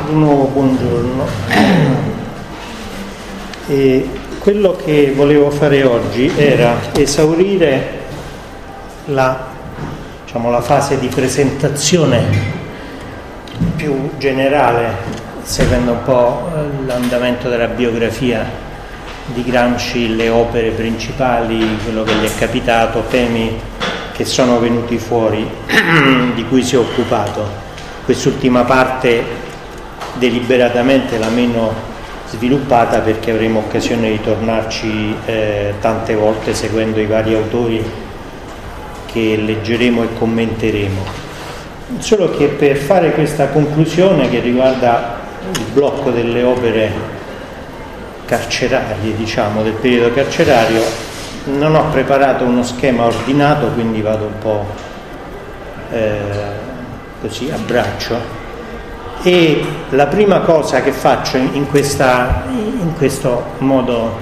di nuovo buongiorno. E quello che volevo fare oggi era esaurire la fase di presentazione più generale, seguendo un po' l'andamento della biografia di Gramsci, le opere principali, quello che gli è capitato, temi che sono venuti fuori, di cui si è occupato. Quest'ultima parte deliberatamente la meno sviluppata, perché avremo occasione di tornarci tante volte seguendo i vari autori che leggeremo e commenteremo. Solo che per fare questa conclusione che riguarda il blocco delle opere carcerarie, del periodo carcerario, non ho preparato uno schema ordinato, quindi vado un po' così a braccio, e la prima cosa che faccio in questo modo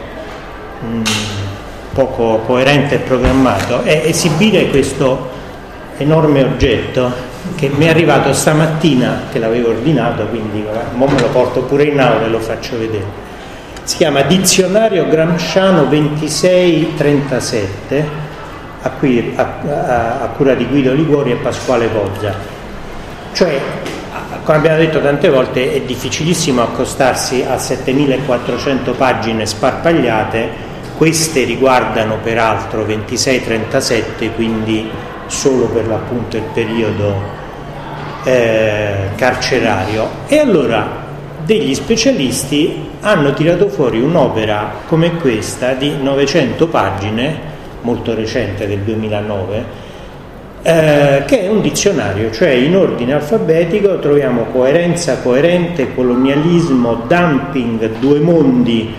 poco coerente e programmato è esibire questo enorme oggetto che mi è arrivato stamattina, che l'avevo ordinato, quindi mo me lo porto pure in aula e lo faccio vedere. Si chiama Dizionario Gramsciano 2637, a cura di Guido Liguori e Pasquale Pozza. Cioè, come abbiamo detto tante volte, è difficilissimo accostarsi a 7400 pagine sparpagliate. Queste riguardano peraltro 2637, quindi solo per l'appunto il periodo carcerario. E allora degli specialisti hanno tirato fuori un'opera come questa di 900 pagine, molto recente, del 2009, che è un dizionario, cioè in ordine alfabetico troviamo coerenza, coerente, colonialismo, dumping, due mondi.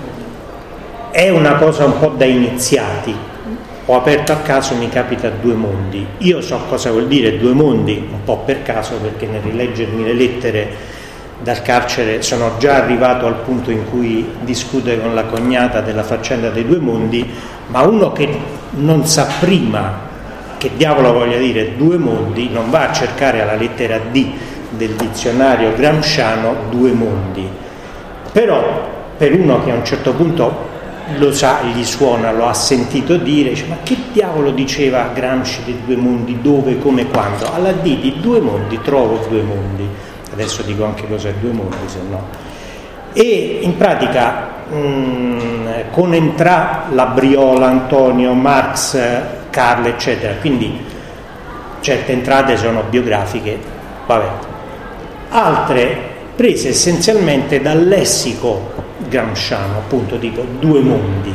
È una cosa un po' da iniziati. Ho aperto a caso, mi capita due mondi. Io so cosa vuol dire due mondi, un po' per caso, perché nel rileggermi le lettere dal carcere sono già arrivato al punto in cui discute con la cognata della faccenda dei due mondi, ma uno che non sa prima che diavolo voglia dire due mondi non va a cercare alla lettera D del dizionario gramsciano due mondi. Però per uno che a un certo punto lo sa, gli suona, lo ha sentito dire, dice: ma che diavolo diceva Gramsci dei due mondi, dove, come, quando? Alla D di due mondi trovo due mondi. Adesso dico anche cos'è due mondi, se no. E in pratica con Entrà, Labriola, Antonio, Marx, Carle, eccetera, quindi certe entrate sono biografiche, vabbè. Altre prese essenzialmente dal lessico gramsciano, appunto, tipo due mondi.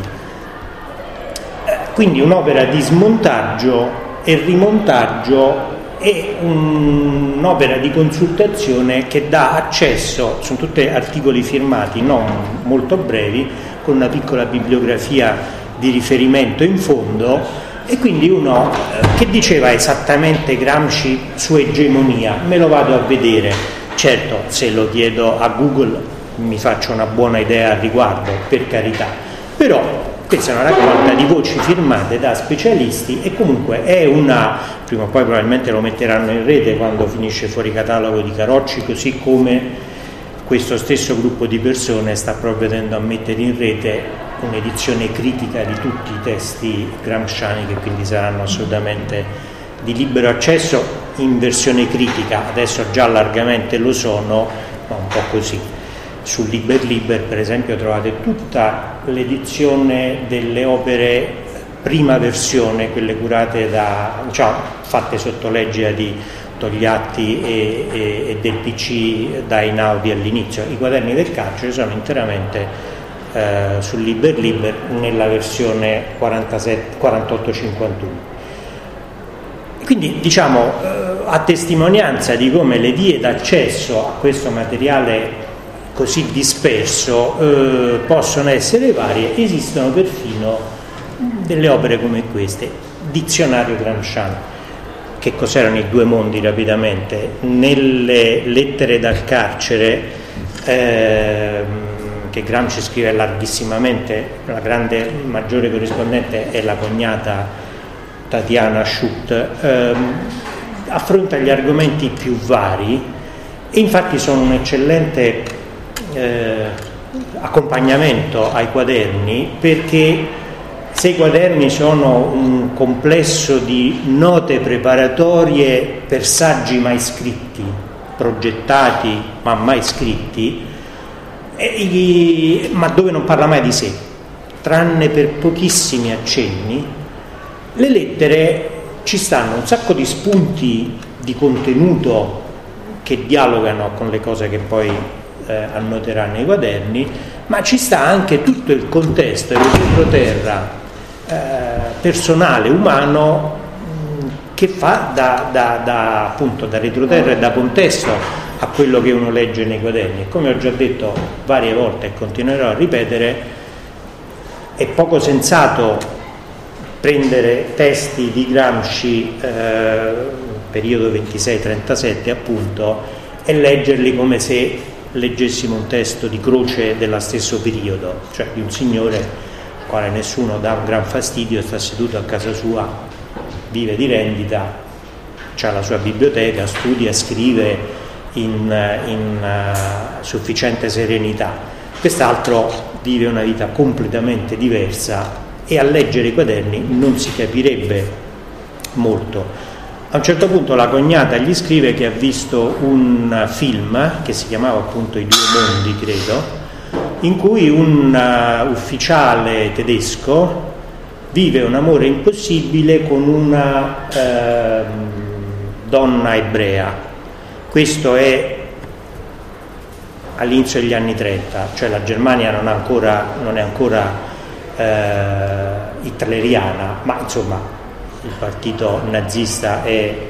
Quindi un'opera di smontaggio e rimontaggio e un'opera di consultazione che dà accesso, sono tutti articoli firmati, non molto brevi, con una piccola bibliografia di riferimento in fondo. E quindi uno che diceva esattamente Gramsci su egemonia, me lo vado a vedere. Certo, se lo chiedo a Google mi faccio una buona idea al riguardo, per carità, però questa è una raccolta di voci firmate da specialisti e comunque è prima o poi probabilmente lo metteranno in rete quando finisce Fuori catalogo di Carocci, così come questo stesso gruppo di persone sta provvedendo a mettere in rete un'edizione critica di tutti i testi gramsciani, che quindi saranno assolutamente di libero accesso in versione critica. Adesso già largamente lo sono, ma un po' così. Su Liber, per esempio, trovate tutta l'edizione delle opere prima versione, quelle curate fatte sotto legge di Togliatti e del PC da Einaudi all'inizio. I quaderni del carcere sono interamente su Liber nella versione 48-51. Quindi a testimonianza di come le vie d'accesso a questo materiale così disperso possono essere varie, esistono perfino delle opere come queste. Dizionario gramsciano. Che cos'erano i due mondi rapidamente? Nelle lettere dal carcere che Gramsci scrive larghissimamente, la maggiore corrispondente è la cognata Tatiana Schutt, affronta gli argomenti più vari e infatti sono un eccellente accompagnamento ai quaderni, perché se i quaderni sono un complesso di note preparatorie per saggi mai scritti, progettati ma mai scritti, ma dove non parla mai di sé, tranne per pochissimi accenni, le lettere ci stanno un sacco di spunti di contenuto che dialogano con le cose che poi annoterà nei quaderni, ma ci sta anche tutto il contesto e il retroterra personale, umano, che fa appunto da retroterra e da contesto a quello che uno legge nei quaderni. E come ho già detto varie volte e continuerò a ripetere, è poco sensato prendere testi di Gramsci periodo 26-37 appunto e leggerli come se leggessimo un testo di Croce dello stesso periodo, cioè di un signore al quale nessuno dà un gran fastidio, sta seduto a casa sua, vive di rendita, ha la sua biblioteca, studia, scrive in sufficiente serenità. Quest'altro vive una vita completamente diversa e a leggere i quaderni non si capirebbe molto. A un certo punto la cognata gli scrive che ha visto un film che si chiamava appunto I due mondi, credo, in cui un ufficiale tedesco vive un amore impossibile con una donna ebrea. Questo è all'inizio degli anni 30, cioè la Germania non è ancora hitleriana, ma insomma il partito nazista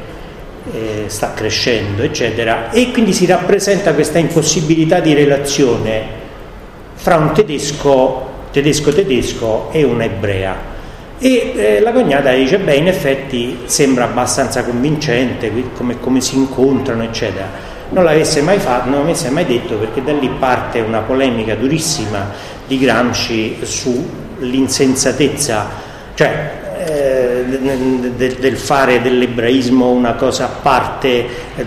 sta crescendo, eccetera, e quindi si rappresenta questa impossibilità di relazione fra un tedesco e un'ebrea. E la cognata dice: beh, in effetti sembra abbastanza convincente come si incontrano, eccetera. Non l'avesse mai fatto, non l'avesse mai detto, perché da lì parte una polemica durissima di Gramsci sull'insensatezza, cioè del fare dell'ebraismo una cosa a parte,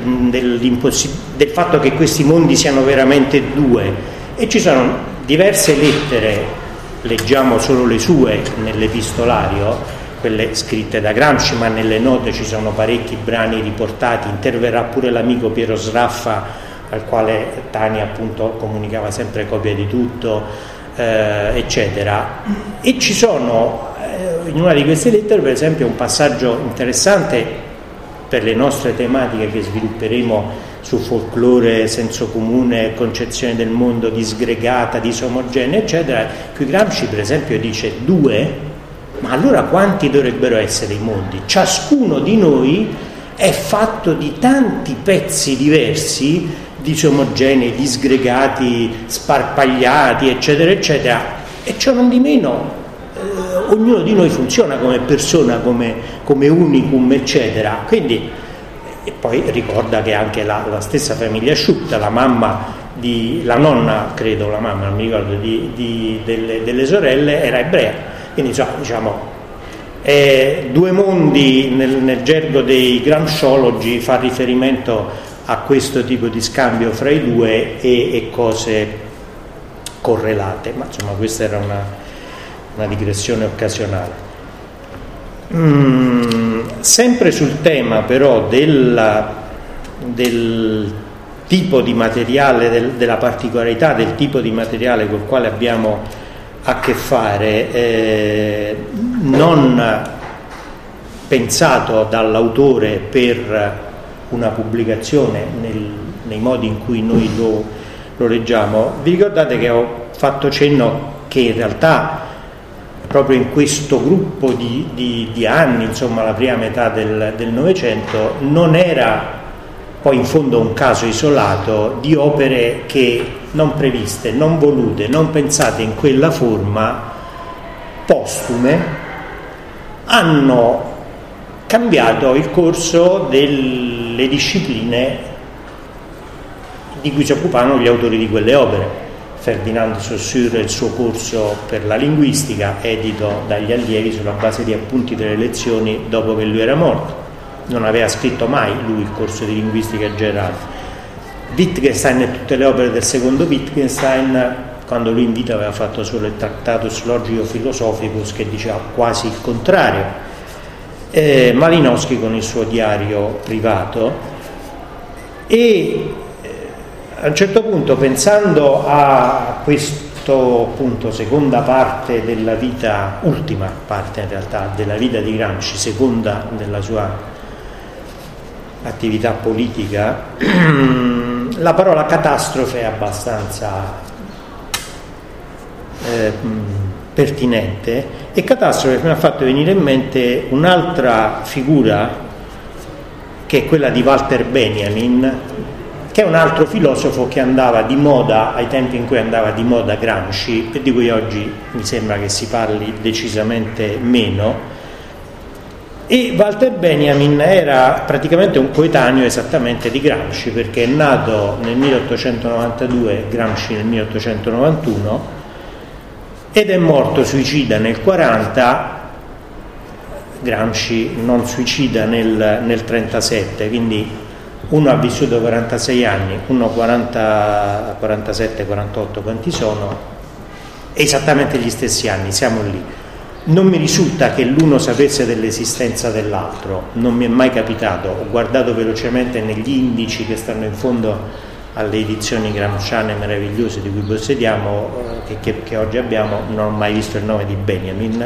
del fatto che questi mondi siano veramente due. E ci sono diverse lettere, leggiamo solo le sue nell'epistolario, quelle scritte da Gramsci, ma nelle note ci sono parecchi brani riportati. Interverrà pure l'amico Piero Sraffa, al quale Tania appunto comunicava sempre copia di tutto, eccetera. E ci sono in una di queste lettere, per esempio, un passaggio interessante per le nostre tematiche che svilupperemo su folklore, senso comune, concezione del mondo disgregata, disomogenea, eccetera. Qui Gramsci, per esempio, dice: due? Ma allora quanti dovrebbero essere i mondi? Ciascuno di noi è fatto di tanti pezzi diversi, disomogenei, disgregati, sparpagliati, eccetera, eccetera, e ciò non di meno ognuno di noi funziona come persona, come unicum, eccetera. Quindi, e poi ricorda che anche la stessa famiglia Schutt, la nonna, credo, la mamma, non mi ricordo, delle sorelle, era ebrea. Quindi diciamo due mondi nel gergo dei gramsciologi fa riferimento a questo tipo di scambio fra i due e cose correlate, ma insomma questa era una digressione occasionale. Sempre sul tema però del tipo di materiale, della particolarità del tipo di materiale col quale abbiamo a che fare, non pensato dall'autore per una pubblicazione nei modi in cui noi lo leggiamo. Vi ricordate che ho fatto cenno che in realtà proprio in questo gruppo di anni, insomma la prima metà del Novecento, non era poi in fondo un caso isolato di opere che non previste, non volute, non pensate in quella forma, postume, hanno cambiato il corso delle discipline di cui si occupavano gli autori di quelle opere. Ferdinand Saussure, il suo corso per la linguistica, edito dagli allievi sulla base di appunti delle lezioni dopo che lui era morto. Non aveva scritto mai lui il corso di linguistica generale. Wittgenstein e tutte le opere del secondo Wittgenstein, quando lui in vita aveva fatto solo il Tractatus Logico Philosophicus, che diceva quasi il contrario, Malinowski con il suo diario privato. E a un certo punto, pensando a questo appunto seconda parte della vita, ultima parte in realtà della vita di Gramsci, seconda della sua attività politica, la parola catastrofe è abbastanza pertinente, e catastrofe mi ha fatto venire in mente un'altra figura, che è quella di Walter Benjamin, che è un altro filosofo che andava di moda ai tempi in cui andava di moda Gramsci, e di cui oggi mi sembra che si parli decisamente meno. E Walter Benjamin era praticamente un coetaneo esattamente di Gramsci, perché è nato nel 1892, Gramsci nel 1891, ed è morto suicida nel 40, Gramsci non suicida nel 37, quindi uno ha vissuto 46 anni, uno 40, 47, 48, quanti sono? Esattamente gli stessi anni, siamo lì. Non mi risulta che l'uno sapesse dell'esistenza dell'altro, non mi è mai capitato. Ho guardato velocemente negli indici che stanno in fondo alle edizioni gramsciane meravigliose di cui possediamo, che oggi abbiamo, non ho mai visto il nome di Benjamin.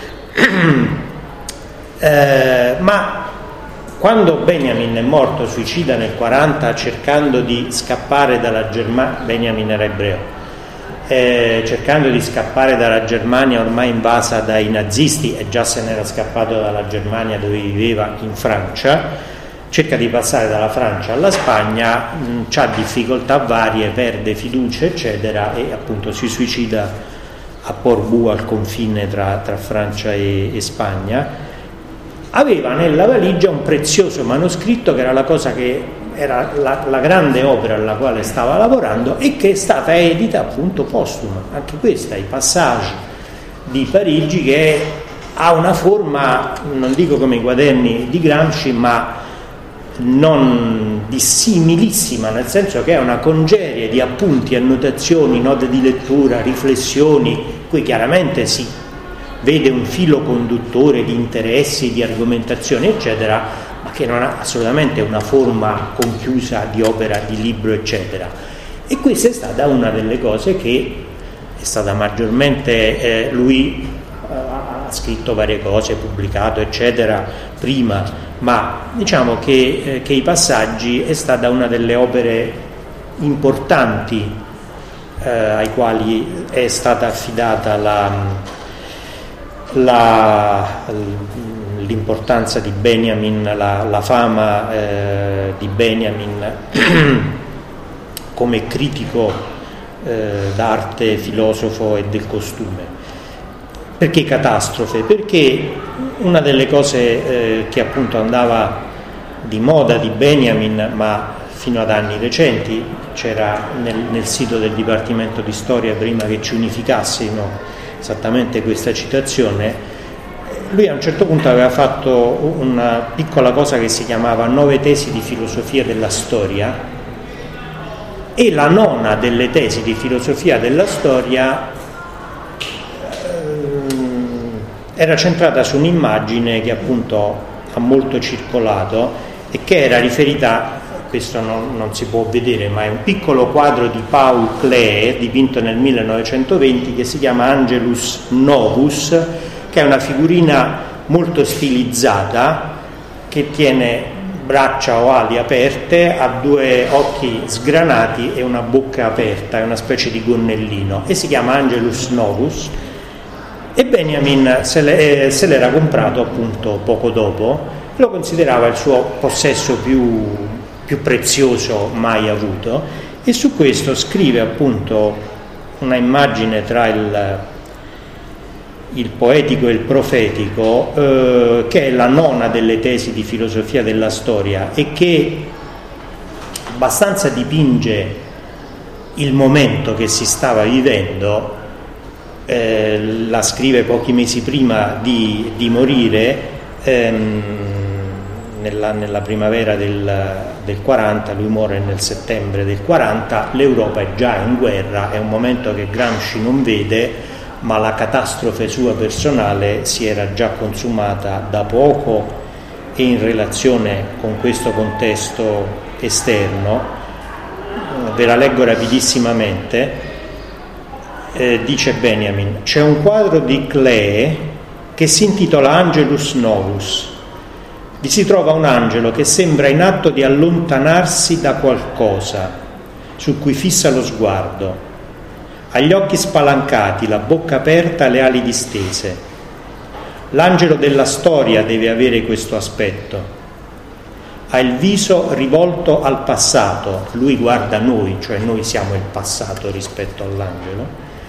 Ma quando Benjamin è morto suicida nel 40, cercando di scappare dalla Germania, Benjamin era ebreo, cercando di scappare dalla Germania ormai invasa dai nazisti, e già se n'era scappato dalla Germania dove viveva in Francia, cerca di passare dalla Francia alla Spagna, ha difficoltà varie, perde fiducia eccetera, e appunto si suicida a Portbou, al confine tra Francia e Spagna. Aveva nella valigia un prezioso manoscritto che era la cosa che era la grande opera alla quale stava lavorando, e che è stata edita appunto postuma, anche questa, i Passaggi di Parigi, che ha una forma, non dico come i quaderni di Gramsci, ma non dissimilissima, nel senso che è una congerie di appunti, annotazioni, note di lettura, riflessioni, qui chiaramente si vede un filo conduttore di interessi, di argomentazioni eccetera, ma che non ha assolutamente una forma conchiusa di opera, di libro eccetera. E questa è stata una delle cose che è stata maggiormente lui ha scritto varie cose, pubblicato eccetera prima, ma diciamo che i Passaggi è stata una delle opere importanti ai quali è stata affidata l'importanza di Benjamin, la fama di Benjamin come critico d'arte, filosofo e del costume. Perché catastrofe? Perché una delle cose che appunto andava di moda di Benjamin, ma fino ad anni recenti, c'era nel sito del Dipartimento di Storia, prima che ci unificassimo, esattamente questa citazione, lui a un certo punto aveva fatto una piccola cosa che si chiamava 9 tesi di filosofia della storia, e la nona delle tesi di filosofia della storia era centrata su un'immagine che appunto ha molto circolato e che era riferita, questo non si può vedere, ma è un piccolo quadro di Paul Klee dipinto nel 1920 che si chiama Angelus Novus, che è una figurina molto stilizzata che tiene braccia o ali aperte, ha 2 occhi sgranati e una bocca aperta, è una specie di gonnellino, e si chiama Angelus Novus. E Benjamin se l'era comprato appunto poco dopo, lo considerava il suo possesso più prezioso mai avuto, e su questo scrive appunto una immagine tra il poetico e il profetico, che è la nona delle tesi di filosofia della storia, e che abbastanza dipinge il momento che si stava vivendo. La scrive pochi mesi prima di morire, nella primavera del 40, lui muore nel settembre del 40, l'Europa è già in guerra, è un momento che Gramsci non vede, ma la catastrofe sua personale si era già consumata da poco, e in relazione con questo contesto esterno, ve la leggo rapidissimamente, dice Benjamin: c'è un quadro di Klee che si intitola Angelus Novus. Vi si trova un angelo che sembra in atto di allontanarsi da qualcosa su cui fissa lo sguardo. Ha gli occhi spalancati, la bocca aperta, le ali distese. L'angelo della storia deve avere questo aspetto. Ha il viso rivolto al passato, lui guarda noi, cioè noi siamo il passato rispetto all'angelo.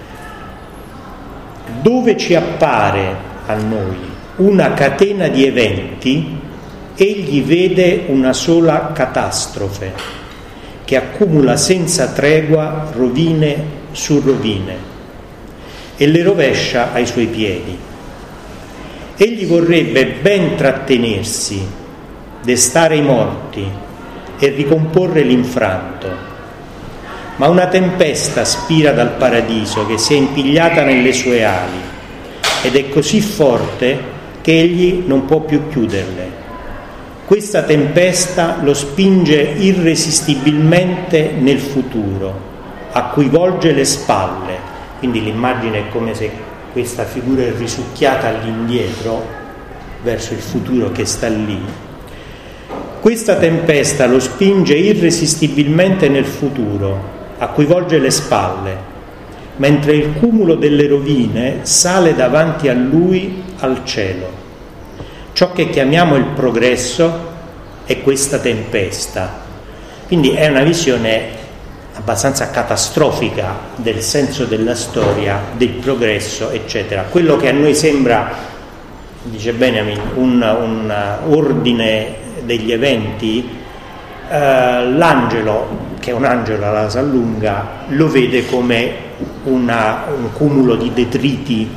Dove ci appare a noi una catena di eventi, egli vede una sola catastrofe che accumula senza tregua rovine su rovine e le rovescia ai suoi piedi. Egli vorrebbe ben trattenersi, destare i morti e ricomporre l'infranto, ma una tempesta spira dal paradiso che si è impigliata nelle sue ali ed è così forte che egli non può più chiuderle. Questa tempesta lo spinge irresistibilmente nel futuro, a cui volge le spalle. Quindi l'immagine è come se questa figura è risucchiata all'indietro verso il futuro che sta lì. Questa tempesta lo spinge irresistibilmente nel futuro, a cui volge le spalle, mentre il cumulo delle rovine sale davanti a lui al cielo. Ciò che chiamiamo il progresso è questa tempesta. Quindi è una visione abbastanza catastrofica del senso della storia, del progresso, eccetera. Quello che a noi sembra, dice Benjamin, un ordine degli eventi, l'angelo, che è un angelo alla Sallunga, lo vede come un cumulo di detriti,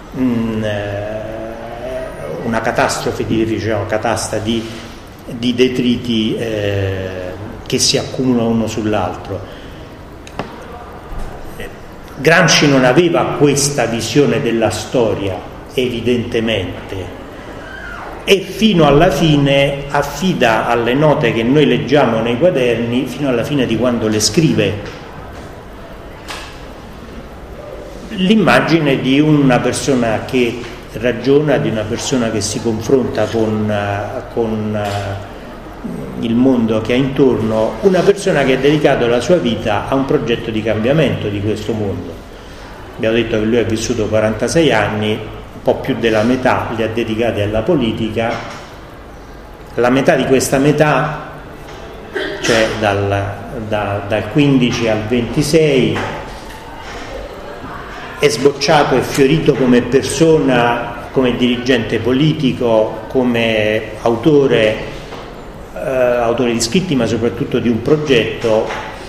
una catastrofe una catasta di detriti che si accumulano uno sull'altro. Gramsci non aveva questa visione della storia, evidentemente, e fino alla fine affida alle note che noi leggiamo nei quaderni, fino alla fine di quando le scrive, l'immagine di una persona che ragiona, di una persona che si confronta con il mondo che ha intorno, una persona che ha dedicato la sua vita a un progetto di cambiamento di questo mondo. Abbiamo detto che lui ha vissuto 46 anni, un po' più della metà li ha dedicati alla politica. La metà di questa metà, cioè dal 15 al 26, è sbocciato e fiorito come persona, come dirigente politico, come autore di scritti, ma soprattutto di un progetto,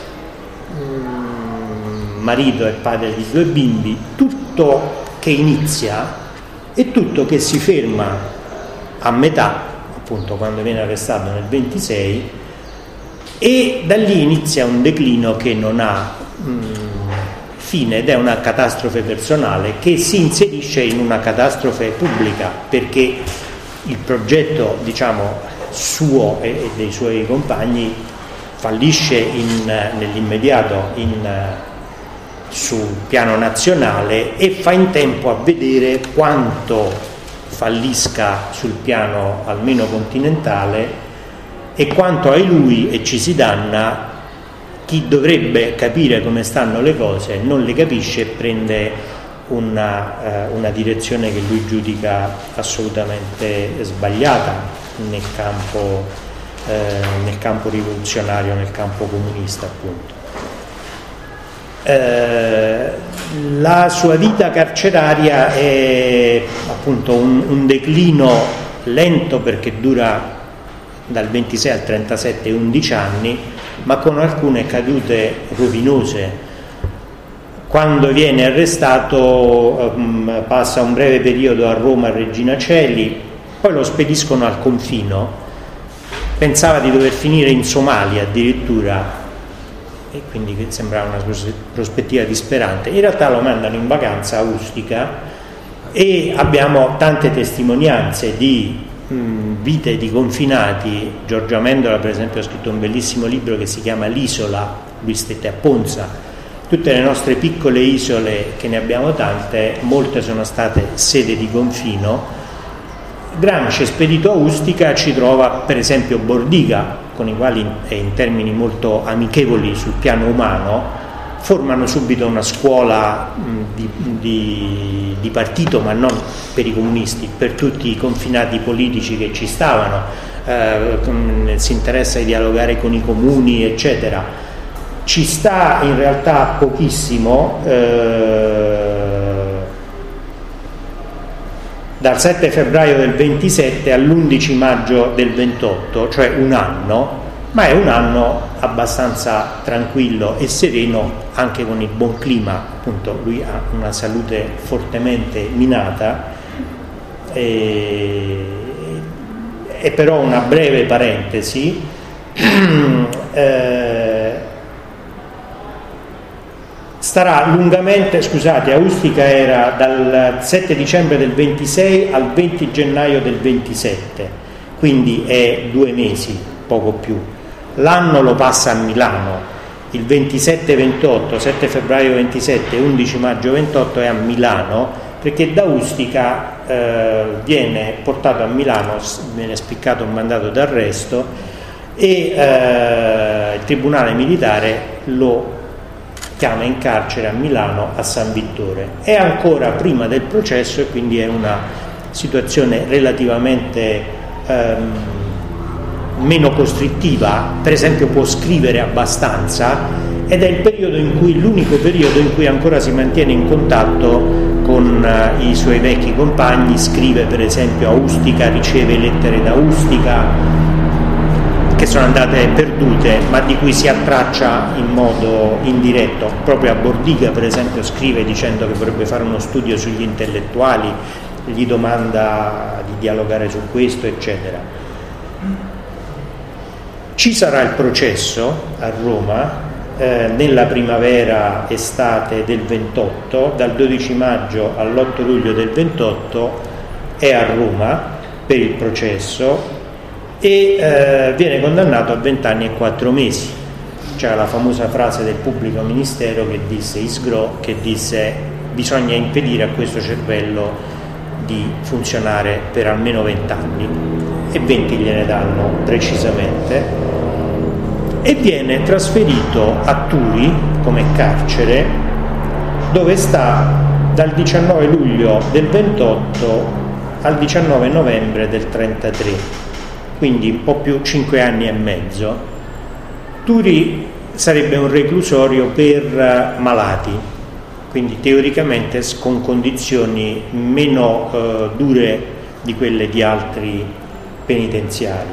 marito e padre di 2 bimbi, tutto che inizia e tutto che si ferma a metà, appunto quando viene arrestato nel 26, e da lì inizia un declino che non ha fine, ed è una catastrofe personale che si inserisce in una catastrofe pubblica, perché il progetto, diciamo, suo e dei suoi compagni fallisce nell'immediato sul piano nazionale, e fa in tempo a vedere quanto fallisca sul piano almeno continentale e quanto ai lui, e ci si danna, chi dovrebbe capire come stanno le cose non le capisce e prende una direzione che lui giudica assolutamente sbagliata nel campo rivoluzionario, nel campo comunista, appunto. La sua vita carceraria è appunto un declino lento, perché dura dal 26 al 37, 11 anni, ma con alcune cadute rovinose. Quando viene arrestato passa un breve periodo a Roma, a Regina Coeli, poi lo spediscono al confino, pensava di dover finire in Somalia addirittura, e quindi che sembrava una prospettiva disperante. In realtà lo mandano in vacanza a Ustica e abbiamo tante testimonianze di vite di confinati. Giorgio Amendola per esempio ha scritto un bellissimo libro che si chiama L'Isola, lui stette a Ponza. Tutte le nostre piccole isole, che ne abbiamo tante, molte sono state sede di confino. Gramsci, spedito a Ustica, ci trova per esempio Bordiga, con i quali in termini molto amichevoli sul piano umano formano subito una scuola di partito, ma non per i comunisti, per tutti i confinati politici che ci stavano, si interessa di dialogare con i comuni, eccetera. Ci sta in realtà pochissimo, dal 7 febbraio del 27 all'11 maggio del 28, cioè un anno, ma è un anno abbastanza tranquillo e sereno, anche con il buon clima. Appunto lui ha una salute fortemente minata, e però una breve parentesi, starà lungamente, scusate, a Ustica era dal 7 dicembre del 26 al 20 gennaio del 27, quindi è 2 mesi, poco più. L'anno lo passa a Milano, il 27-28, 7 febbraio 27, 11 maggio 28 è a Milano, perché da Ustica viene portato a Milano, viene spiccato un mandato d'arresto e il tribunale militare lo chiama in carcere a Milano, a San Vittore. È ancora prima del processo e quindi è una situazione relativamente meno costrittiva. Per esempio può scrivere abbastanza ed è il periodo in cui, l'unico periodo in cui ancora si mantiene in contatto con i suoi vecchi compagni. Scrive per esempio a Ustica, riceve lettere da Ustica che sono andate perdute, ma di cui si attraccia in modo indiretto. Proprio a Bordiga per esempio scrive dicendo che vorrebbe fare uno studio sugli intellettuali, gli domanda di dialogare su questo, eccetera. Ci sarà il processo a Roma nella primavera estate del 28, dal 12 maggio all'8 luglio del 28 è a Roma per il processo e viene condannato a 20 anni e 4 mesi. C'era la famosa frase del pubblico ministero che disse, Isgro, che disse: bisogna impedire a questo cervello di funzionare per almeno 20 anni, e 20 gliene danno precisamente, e viene trasferito a Turi come carcere, dove sta dal 19 luglio del 28 al 19 novembre del 33, quindi un po' più 5 anni e mezzo. Turi sarebbe un reclusorio per malati, quindi teoricamente con condizioni meno dure di quelle di altri penitenziari.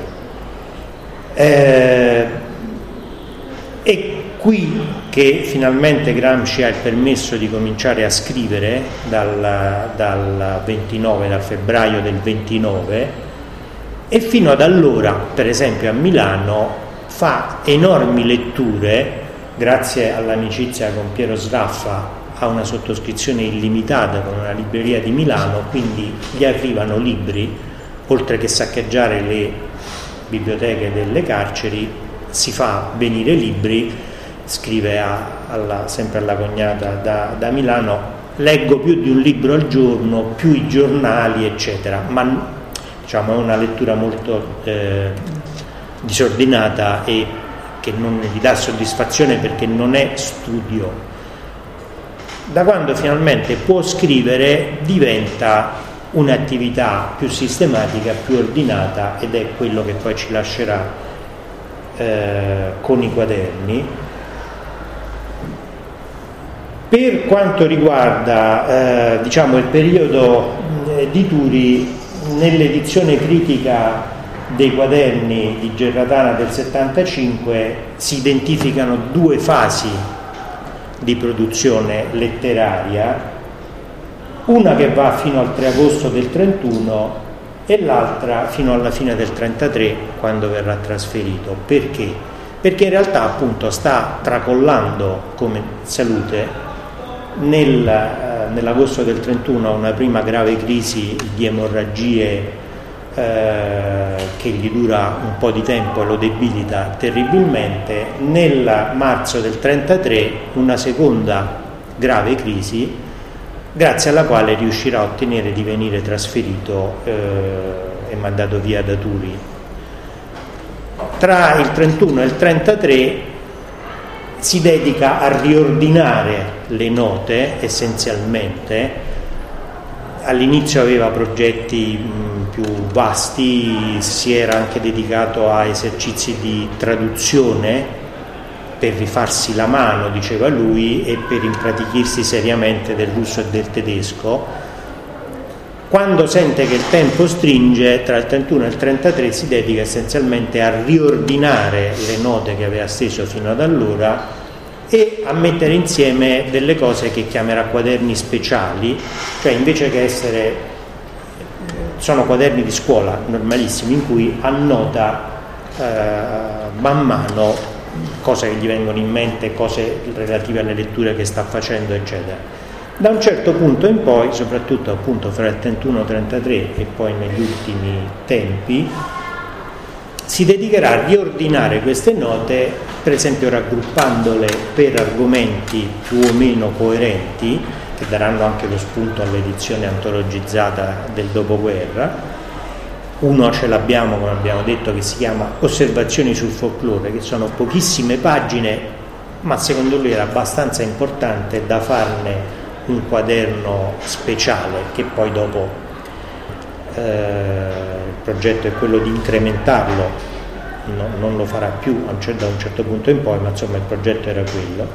È qui che finalmente Gramsci ha il permesso di cominciare a scrivere dal febbraio del 29, e fino ad allora, per esempio a Milano, fa enormi letture, grazie all'amicizia con Piero Sraffa, ha una sottoscrizione illimitata con una libreria di Milano, quindi gli arrivano libri, oltre che saccheggiare le biblioteche delle carceri, si fa venire libri. Scrive sempre alla cognata da Milano: leggo più di un libro al giorno, più i giornali, eccetera, ma diciamo è una lettura molto disordinata e che non gli dà soddisfazione perché non è studio. Da quando finalmente può scrivere diventa un'attività più sistematica, più ordinata, ed è quello che poi ci lascerà con i quaderni. Per quanto riguarda diciamo il periodo di Turi, nell'edizione critica dei quaderni di Gerratana del 75 si identificano 2 fasi di produzione letteraria, una che va fino al 3 agosto del 31 e l'altra fino alla fine del 33, quando verrà trasferito. Perché? Perché in realtà appunto sta tracollando come salute. Nell'agosto del 31 una prima grave crisi di emorragie che gli dura un po' di tempo e lo debilita terribilmente. Nel marzo del 33 una seconda grave crisi, grazie alla quale riuscirà a ottenere di venire trasferito e mandato via da Turi. Tra il 31 e il 33 si dedica a riordinare le note essenzialmente. All'inizio aveva progetti più vasti, si era anche dedicato a esercizi di traduzione per rifarsi la mano, diceva lui, e per impratichirsi seriamente del russo e del tedesco. Quando sente che il tempo stringe, tra il 31 e il 33 si dedica essenzialmente a riordinare le note che aveva steso fino ad allora e a mettere insieme delle cose che chiamerà quaderni speciali, cioè invece che essere, sono quaderni di scuola normalissimi in cui annota man mano cose che gli vengono in mente, cose relative alle letture che sta facendo, eccetera. Da un certo punto in poi, soprattutto appunto fra il 31 e il 33 e poi negli ultimi tempi, si dedicherà a riordinare queste note, per esempio raggruppandole per argomenti più o meno coerenti, che daranno anche lo spunto all'edizione antologizzata del dopoguerra. Uno ce l'abbiamo, come abbiamo detto, che si chiama Osservazioni sul folklore, che sono pochissime pagine, ma secondo lui era abbastanza importante da farne un quaderno speciale, che poi dopo il progetto è quello di incrementarlo, non lo farà più da un certo punto in poi, ma insomma il progetto era quello.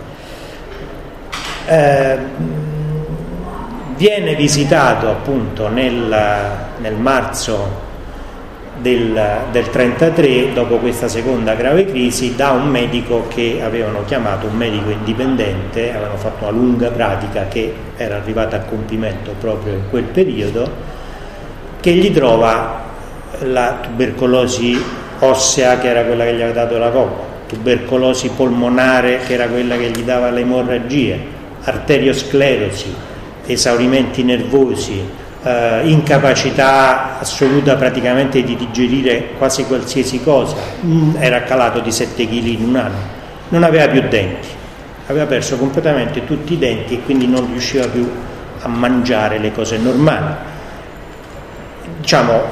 Viene visitato appunto nel marzo del 33, dopo questa seconda grave crisi, da un medico che avevano chiamato un medico indipendente, avevano fatto una lunga pratica che era arrivata a compimento proprio in quel periodo, che gli trova la tubercolosi ossea, che era quella che gli aveva dato la coppa, tubercolosi polmonare, che era quella che gli dava le emorragie, arteriosclerosi, esaurimenti nervosi, incapacità assoluta praticamente di digerire quasi qualsiasi cosa. Era calato di 7 kg in un anno, non aveva più denti, aveva perso completamente tutti i denti e quindi non riusciva più a mangiare le cose normali. Diciamo,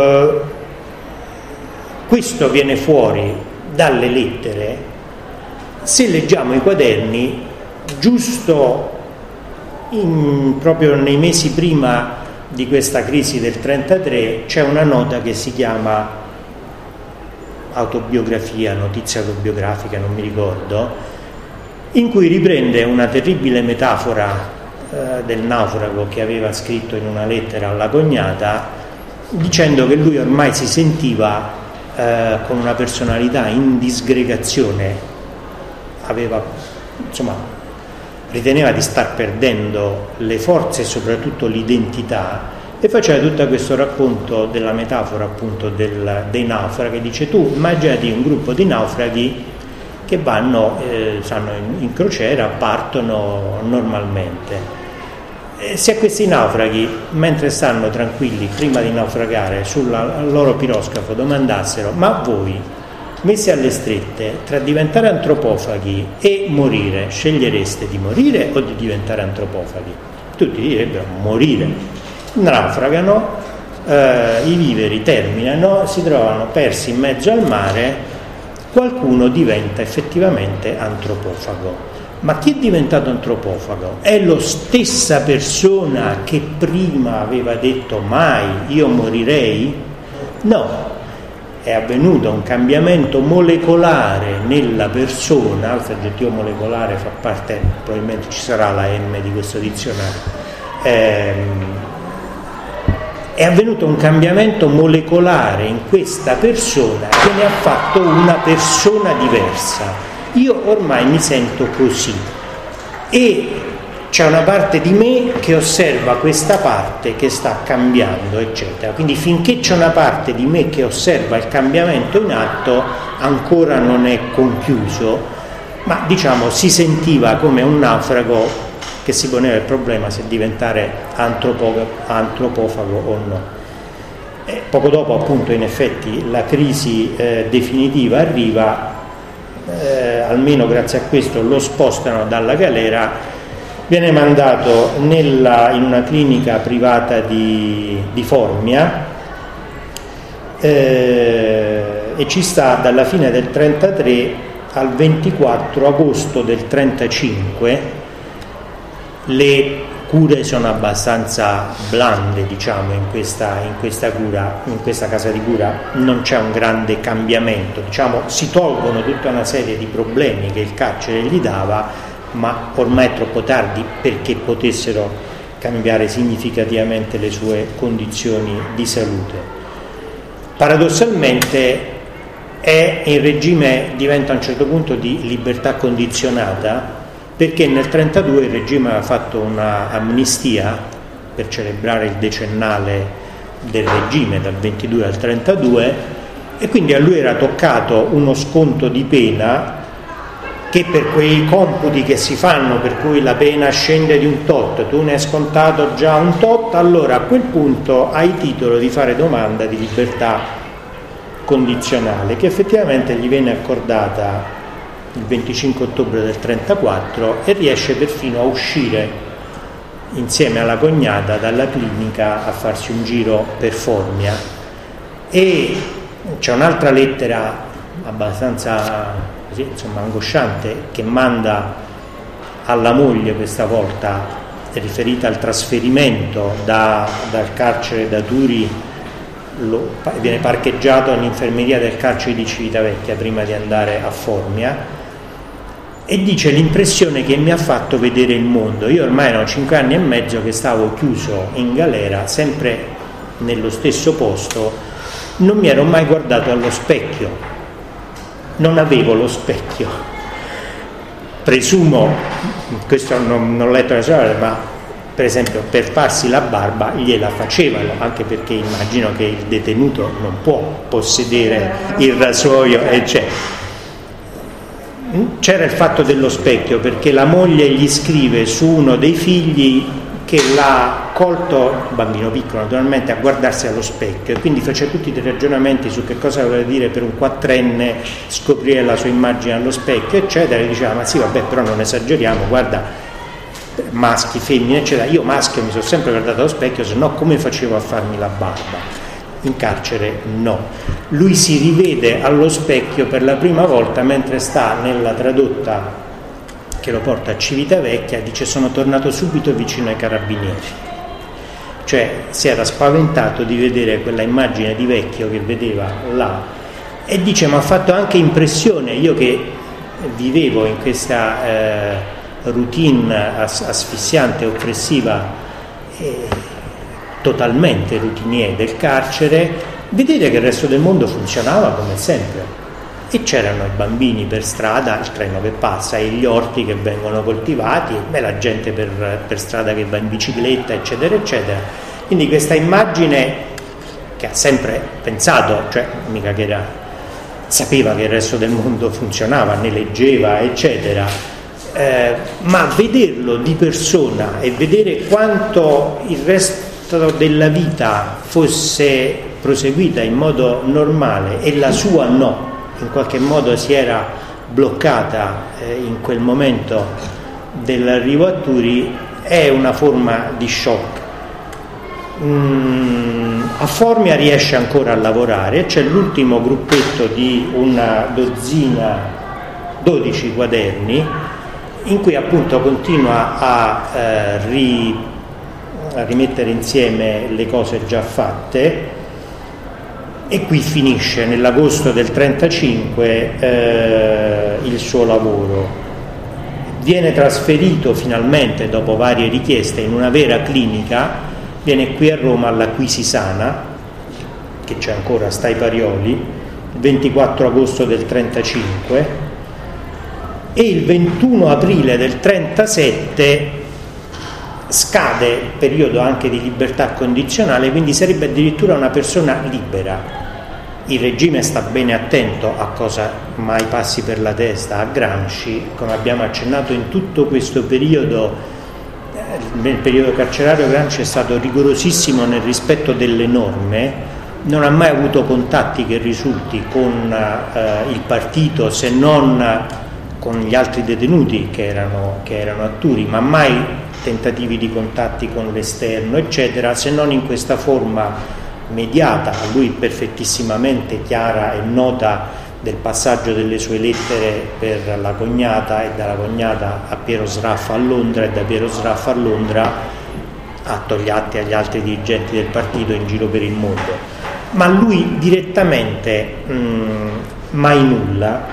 questo viene fuori dalle lettere. Se leggiamo i quaderni, giusto proprio nei mesi prima di questa crisi del 33 c'è una nota che si chiama autobiografia, notizia autobiografica, non mi ricordo, in cui riprende una terribile metafora del naufrago che aveva scritto in una lettera alla cognata, dicendo che lui ormai si sentiva con una personalità in disgregazione, riteneva di star perdendo le forze e soprattutto l'identità, e faceva tutto questo racconto della metafora appunto dei naufraghi. Dice: tu immaginati un gruppo di naufraghi che vanno in crociera, partono normalmente. Se a questi naufraghi, mentre stanno tranquilli prima di naufragare sul loro piroscafo, domandassero: ma voi, messi alle strette, tra diventare antropofaghi e morire, scegliereste di morire o di diventare antropofaghi? Tutti direbbero morire. Naufragano, i viveri terminano, si trovano persi in mezzo al mare, qualcuno diventa effettivamente antropofago. Ma chi è diventato antropofago? È lo stessa persona che prima aveva detto mai io morirei? No, è avvenuto un cambiamento molecolare nella persona. Questo aggettivo molecolare fa parte, probabilmente ci sarà la M di questo dizionario. È avvenuto un cambiamento molecolare in questa persona che ne ha fatto una persona diversa. Io ormai mi sento così, e c'è una parte di me che osserva questa parte che sta cambiando, eccetera. Quindi finché c'è una parte di me che osserva il cambiamento in atto, ancora non è conchiuso, ma diciamo si sentiva come un naufrago che si poneva il problema se diventare antropofago o no. Poco dopo, appunto, in effetti la crisi definitiva arriva, almeno grazie a questo lo spostano dalla galera, viene mandato in una clinica privata di Formia e ci sta dalla fine del 33 al 24 agosto del 35. Le cure sono abbastanza blande, diciamo, in questa cura, in questa casa di cura non c'è un grande cambiamento, diciamo, si tolgono tutta una serie di problemi che il carcere gli dava, ma ormai è troppo tardi perché potessero cambiare significativamente le sue condizioni di salute. Paradossalmente è in regime, diventa a un certo punto di libertà condizionata, perché nel 1932 il regime aveva fatto una amnistia per celebrare il decennale del regime dal 22 al 32, e quindi a lui era toccato uno sconto di pena che, per quei computi che si fanno per cui la pena scende di un tot, tu ne hai scontato già un tot, allora a quel punto hai titolo di fare domanda di libertà condizionale, che effettivamente gli viene accordata il 25 ottobre del 1934 e riesce perfino a uscire insieme alla cognata dalla clinica a farsi un giro per Formia. E c'è un'altra lettera abbastanza così, insomma, angosciante, che manda alla moglie, questa volta riferita al trasferimento dal carcere da Turi, viene parcheggiato all'infermeria del carcere di Civitavecchia prima di andare a Formia, e dice: l'impressione che mi ha fatto vedere il mondo, io ormai erano 5 anni e mezzo che stavo chiuso in galera, sempre nello stesso posto, non mi ero mai guardato allo specchio, non avevo lo specchio, presumo, questo non ho letto la storia, ma per esempio per farsi la barba gliela facevano, anche perché immagino che il detenuto non può possedere il rasoio, eccetera. C'era il fatto dello specchio, perché la moglie gli scrive su uno dei figli che l'ha colto, bambino piccolo naturalmente, a guardarsi allo specchio, e quindi fece tutti dei ragionamenti su che cosa voleva dire per un 4enne scoprire la sua immagine allo specchio, eccetera, e diceva: ma sì, vabbè, però non esageriamo, guarda, maschi, femmine, eccetera, io maschio mi sono sempre guardato allo specchio, se no come facevo a farmi la barba? In carcere no. Lui si rivede allo specchio per la prima volta mentre sta nella tradotta che lo porta a Civitavecchia, dice: sono tornato subito vicino ai carabinieri. Cioè si era spaventato di vedere quella immagine di vecchio che vedeva là, e dice: mi ha fatto anche impressione, io che vivevo in questa routine asfissiante, oppressiva, totalmente routinier del carcere, vedere che il resto del mondo funzionava come sempre, e c'erano i bambini per strada, il treno che passa e gli orti che vengono coltivati, e la gente per strada che va in bicicletta, eccetera eccetera. Quindi questa immagine che ha sempre pensato, cioè mica che sapeva che il resto del mondo funzionava, ne leggeva, eccetera, ma vederlo di persona e vedere quanto il resto della vita fosse proseguita in modo normale e la sua no, in qualche modo si era bloccata in quel momento dell'arrivo a Turi, è una forma di shock. A Formia riesce ancora a lavorare, c'è l'ultimo gruppetto di una dozzina, 12 quaderni, in cui appunto continua a rimettere insieme le cose già fatte, e qui finisce nell'agosto del 1935 il suo lavoro. Viene trasferito finalmente, dopo varie richieste, in una vera clinica, viene qui a Roma alla Quisisana, che c'è ancora, sta ai Parioli, il 24 agosto del 1935, e il 21 aprile del 1937 scade il periodo anche di libertà condizionale, quindi sarebbe addirittura una persona libera. Il regime sta bene attento a cosa mai passi per la testa a Gramsci, come abbiamo accennato in tutto questo periodo. Nel periodo carcerario Gramsci è stato rigorosissimo nel rispetto delle norme, non ha mai avuto contatti che risulti con il partito, se non con gli altri detenuti che erano a Turi, ma mai tentativi di contatti con l'esterno, eccetera, se non in questa forma mediata, a lui perfettissimamente chiara e nota, del passaggio delle sue lettere per la cognata e dalla cognata a Piero Sraffa a Londra e da Piero Sraffa a Londra a Togliatti e agli altri dirigenti del partito in giro per il mondo. Ma lui direttamente mai nulla.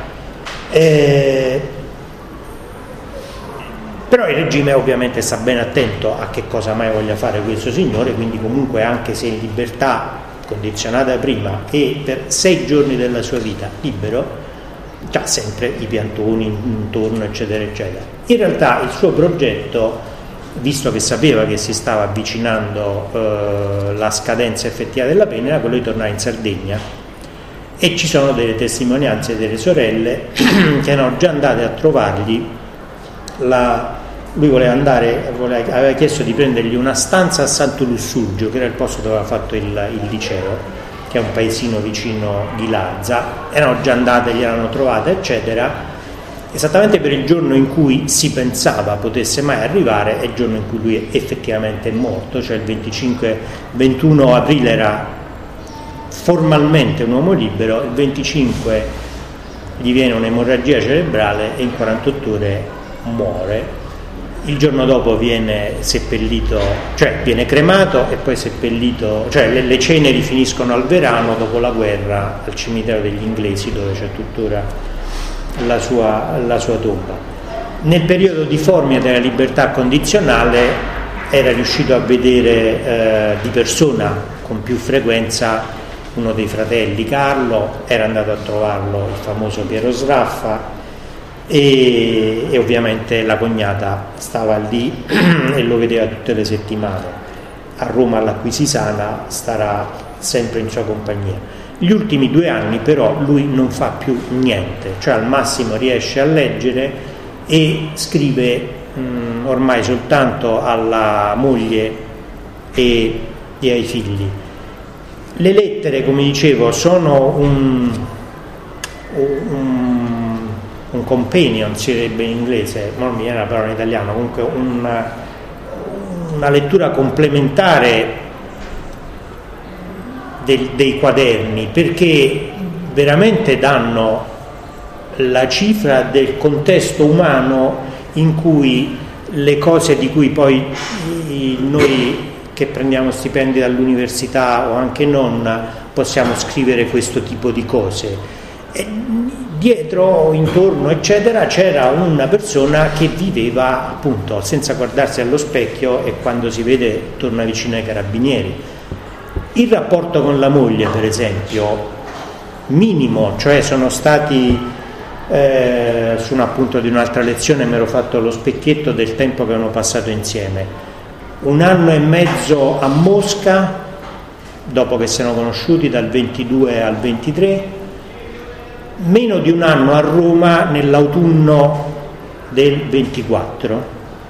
Però il regime ovviamente sta ben attento a che cosa mai voglia fare questo signore, quindi comunque anche se in libertà condizionata prima e per 6 giorni della sua vita libero, c'ha sempre i piantoni intorno, eccetera eccetera. In realtà il suo progetto, visto che sapeva che si stava avvicinando la scadenza effettiva della pena, era quello di tornare in Sardegna, e ci sono delle testimonianze delle sorelle che erano già andate a trovargli. Lui aveva chiesto di prendergli una stanza a Santo Lussurgio, che era il posto dove aveva fatto il liceo, che è un paesino vicino di Lazza. Erano già andate, gli erano trovate, eccetera, esattamente per il giorno in cui si pensava potesse mai arrivare, è il giorno in cui lui effettivamente è morto, cioè il 21 aprile era formalmente un uomo libero, il 25 gli viene un'emorragia cerebrale e in 48 ore muore. Il giorno dopo viene seppellito, cioè viene cremato e poi seppellito, cioè le ceneri finiscono al Verano dopo la guerra al cimitero degli inglesi, dove c'è tuttora la sua tomba. Nel periodo di Formia della libertà condizionale era riuscito a vedere di persona con più frequenza uno dei fratelli, Carlo, era andato a trovarlo il famoso Piero Sraffa, e ovviamente la cognata stava lì e lo vedeva tutte le settimane. A Roma all'Acquisisana starà sempre in sua compagnia. Gli ultimi 2 anni però lui non fa più niente, cioè al massimo riesce a leggere e scrive ormai soltanto alla moglie e ai figli. Le lettere, come dicevo, sono un companion, si direbbe in inglese, non mi viene la parola in italiano, comunque una lettura complementare dei quaderni, perché veramente danno la cifra del contesto umano in cui le cose di cui poi noi che prendiamo stipendi dall'università o anche non possiamo scrivere questo tipo di cose. Dietro, intorno, eccetera, c'era una persona che viveva appunto senza guardarsi allo specchio e quando si vede torna vicino ai carabinieri. Il rapporto con la moglie, per esempio, minimo, cioè sono stati su un appunto di un'altra lezione mi ero fatto lo specchietto del tempo che hanno passato insieme. 1 anno e mezzo a Mosca, dopo che si erano conosciuti dal 22 al 23, meno di 1 anno a Roma nell'autunno del 24,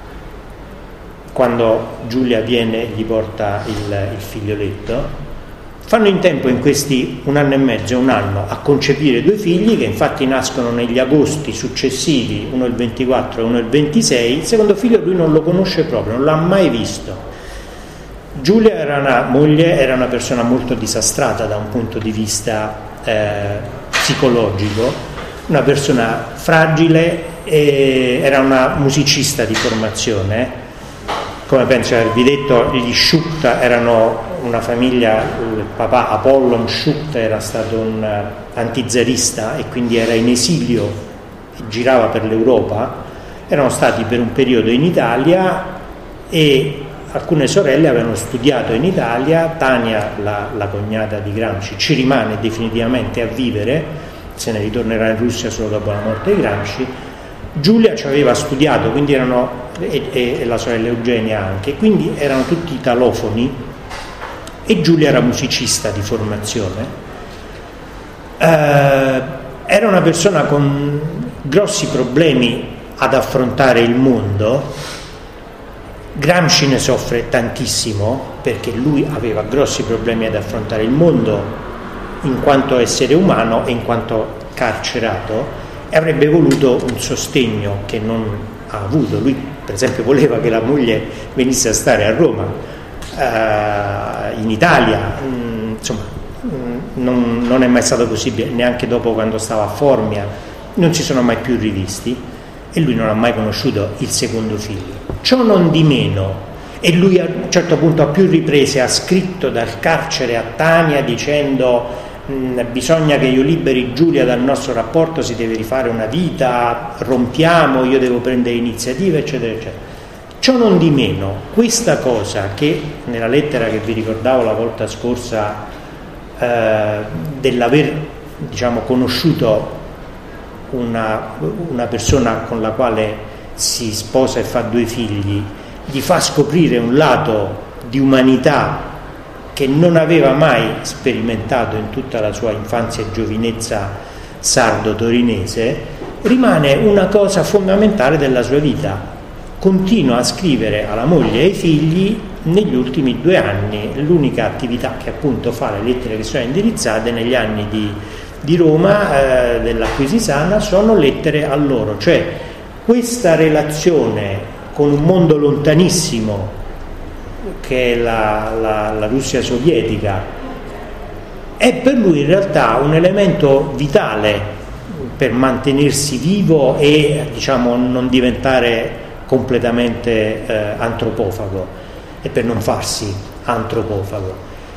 quando Giulia viene e gli porta il figlioletto. Fanno in tempo in questi 1 anno e mezzo e 1 anno a concepire 2 figli che infatti nascono negli agosti successivi, uno il 24 e uno il 26. Il secondo figlio lui non lo conosce proprio, non l'ha mai visto. Giulia era una moglie, era una persona molto disastrata da un punto di vista psicologico, una persona fragile, era una musicista di formazione, come penso di avervi detto. Gli Schucht erano una famiglia, il papà Apollon Schucht era stato un antizarista e quindi era in esilio e girava per l'Europa. Erano stati per un periodo in Italia e alcune sorelle avevano studiato in Italia. Tania, la cognata di Gramsci, ci rimane definitivamente a vivere, se ne ritornerà in Russia solo dopo la morte di Gramsci, Giulia ci aveva studiato, quindi e la sorella Eugenia anche, quindi erano tutti italofoni, e Giulia era musicista di formazione. Era una persona con grossi problemi ad affrontare il mondo. Gramsci ne soffre tantissimo perché lui aveva grossi problemi ad affrontare il mondo in quanto essere umano e in quanto carcerato, e avrebbe voluto un sostegno che non ha avuto. Lui per esempio voleva che la moglie venisse a stare a Roma, in Italia, insomma non è mai stato possibile, neanche dopo, quando stava a Formia non si sono mai più rivisti, e lui non ha mai conosciuto il secondo figlio. Ciò non di meno, e lui a un certo punto a più riprese ha scritto dal carcere a Tania dicendo bisogna che io liberi Giulia dal nostro rapporto, si deve rifare una vita, rompiamo, io devo prendere iniziative, eccetera eccetera. Ciò non di meno, questa cosa che nella lettera che vi ricordavo la volta scorsa, dell'aver conosciuto una persona con la quale si sposa e fa 2 figli, gli fa scoprire un lato di umanità che non aveva mai sperimentato in tutta la sua infanzia e giovinezza sardo-torinese, rimane una cosa fondamentale della sua vita. Continua a scrivere alla moglie e ai figli negli ultimi 2 anni. L'unica attività che appunto fa, le lettere che sono indirizzate negli anni di Roma, dell'Acquisisana, sono lettere a loro, cioè questa relazione con un mondo lontanissimo che è la Russia sovietica è per lui in realtà un elemento vitale per mantenersi vivo e non diventare completamente antropofago, e per non farsi antropofago.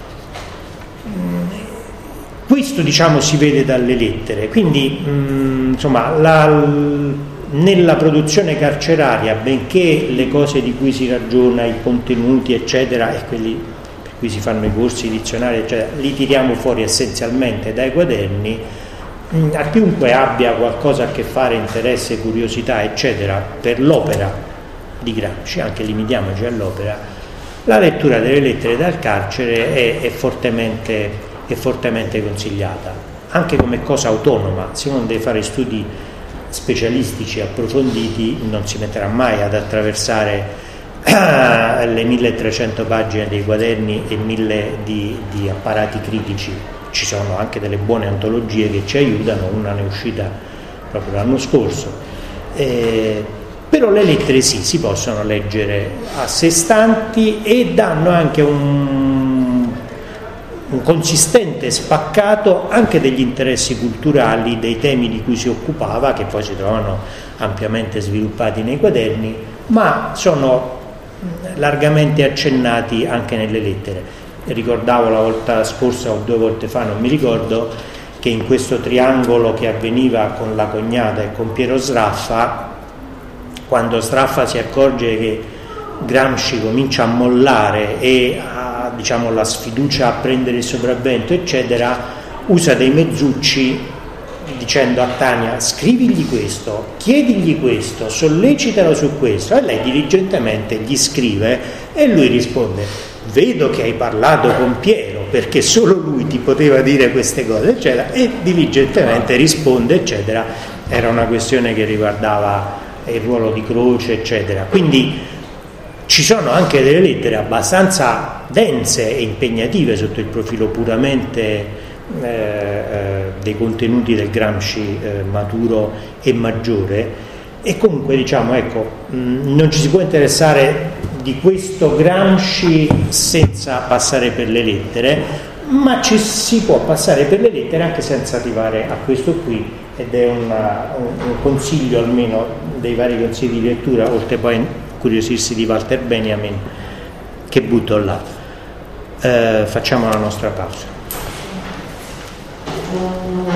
Questo si vede dalle lettere, quindi nella produzione carceraria, benché le cose di cui si ragiona, i contenuti eccetera, e quelli per cui si fanno i corsi, i dizionari eccetera, li tiriamo fuori essenzialmente dai quaderni, a chiunque abbia qualcosa a che fare, interesse, curiosità eccetera per l'opera di Gramsci, anche limitiamoci all'opera, la lettura delle lettere dal carcere è fortemente consigliata, anche come cosa autonoma. Se uno deve fare studi specialistici approfonditi non si metterà mai ad attraversare le 1300 pagine dei quaderni e 1000 di apparati critici. Ci sono anche delle buone antologie che ci aiutano, una ne è uscita proprio l'anno scorso, però le lettere sì, si possono leggere a sé stanti e danno anche un consistente spaccato anche degli interessi culturali, dei temi di cui si occupava, che poi si trovano ampiamente sviluppati nei quaderni, ma sono largamente accennati anche nelle lettere. Ricordavo la volta scorsa o 2 volte fa, non mi ricordo, che in questo triangolo che avveniva con la cognata e con Piero Sraffa, quando Sraffa si accorge che Gramsci comincia a mollare e la sfiducia a prendere il sopravvento eccetera, usa dei mezzucci dicendo a Tania: scrivigli questo, chiedigli questo, sollecitalo su questo, e lei diligentemente gli scrive e lui risponde: vedo che hai parlato con Piero, perché solo lui ti poteva dire queste cose eccetera, e diligentemente risponde eccetera. Era una questione che riguardava il ruolo di Croce eccetera. Quindi ci sono anche delle lettere abbastanza dense e impegnative sotto il profilo puramente dei contenuti del Gramsci maturo e maggiore, e comunque non ci si può interessare di questo Gramsci senza passare per le lettere, ma ci si può passare per le lettere anche senza arrivare a questo qui, ed è un consiglio, almeno dei vari consigli di lettura, oltre poi a curiosirsi di Walter Benjamin, che butto là. Facciamo la nostra pausa.